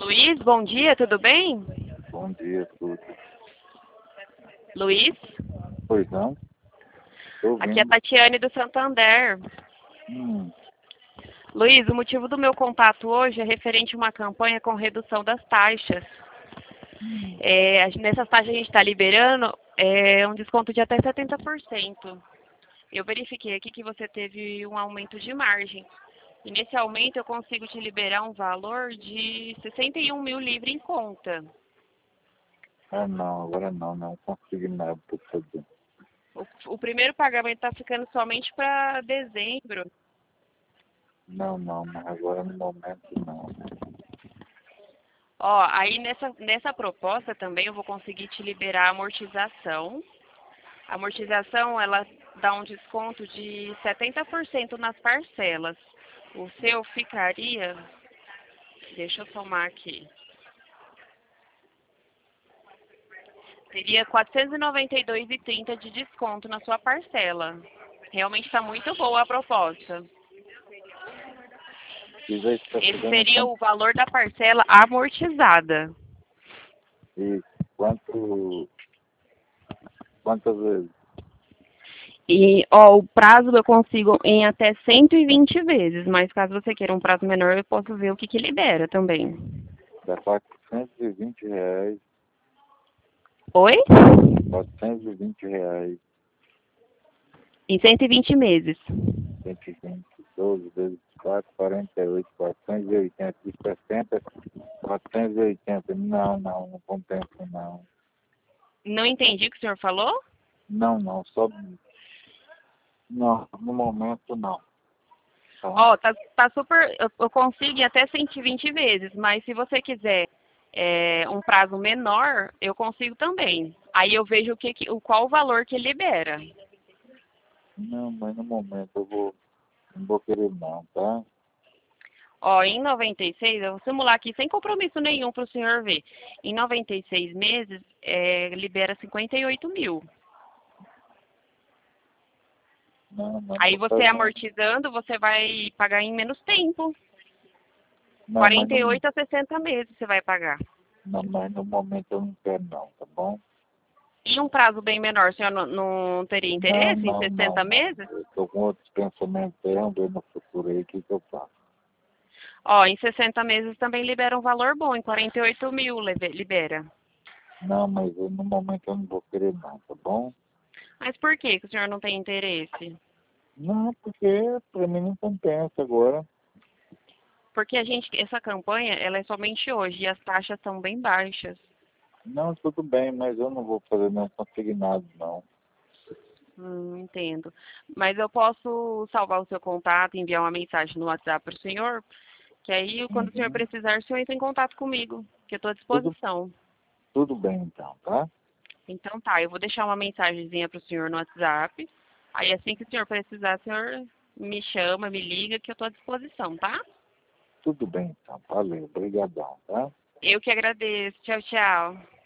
Luiz, bom dia, tudo bem? Bom dia, tudo. Luiz, Pois não? Tô aqui é a ouvindo. Tatiane do Santander. Hum, Luiz, o motivo do meu contato hoje é referente a uma campanha com redução das taxas. hum. Nessas taxas a gente está liberando um desconto de até 70%. Eu verifiquei aqui que você teve um aumento de margem. E nesse aumento eu consigo te liberar um valor de 61 mil livre em conta. Ah, não, agora não consigo nada pra fazer. O primeiro pagamento está ficando somente para dezembro. Não, mas agora no momento não. Ó, aí nessa proposta também eu vou conseguir te liberar a amortização. A amortização, ela dá um desconto de 70% nas parcelas. O seu ficaria, deixa eu somar aqui, teria R$ 492,30 de desconto na sua parcela. Realmente está muito boa a proposta. E já está Esse chegando seria o valor da parcela amortizada. e quantas vezes? E, ó, o prazo eu consigo em até 120 vezes, mas caso você queira um prazo menor, eu posso ver o que libera também. Dá R$ 420. Oi? R$ 420. Em 120 meses. 120, 12 vezes 4, 48, 480, de 60, 480. Não compensa não. Não entendi o que o senhor falou? Não, só. Não, no momento não. Tá? Ó, tá super. Eu consigo em até 120 vezes, mas se você quiser um prazo menor, eu consigo também. Aí eu vejo qual o valor que libera. Não, mas no momento não vou querer não, tá? Ó, em 96, eu vou simular aqui sem compromisso nenhum para o senhor ver. Em 96 meses, libera 58 mil. Não Aí tô você fazendo. amortizando, você vai pagar em menos tempo. Não, mas no, 48 a 60 meses você vai pagar. não, mas no momento eu não quero não, tá bom? E um prazo bem menor, o senhor não teria interesse em 60 Não. meses? Eu tô com outros pensamentos aí, vamos ver no futuro aí o que eu faço. Ó, em 60 meses também libera um valor bom, em 48 mil libera. Não, mas no momento eu não vou querer não, tá bom? Mas por que o senhor não tem interesse? Não, porque pra mim não compensa agora. Porque essa campanha, ela é somente hoje e as taxas são bem baixas. Não, tudo bem, mas eu não vou fazer nenhum consignado não. Entendo. Mas eu posso salvar o seu contato, enviar uma mensagem no WhatsApp para o senhor, que aí quando o senhor Uhum. precisar, o senhor entra em contato comigo, que eu estou à Tudo, disposição. tudo bem então, tá? Então tá, eu vou deixar uma mensagenzinha para o senhor no WhatsApp. Aí assim que o senhor precisar, o senhor me chama, me liga, que eu estou à disposição, tá? Tudo bem então, valeu, obrigadão, tá? Eu que agradeço. Tchau, tchau.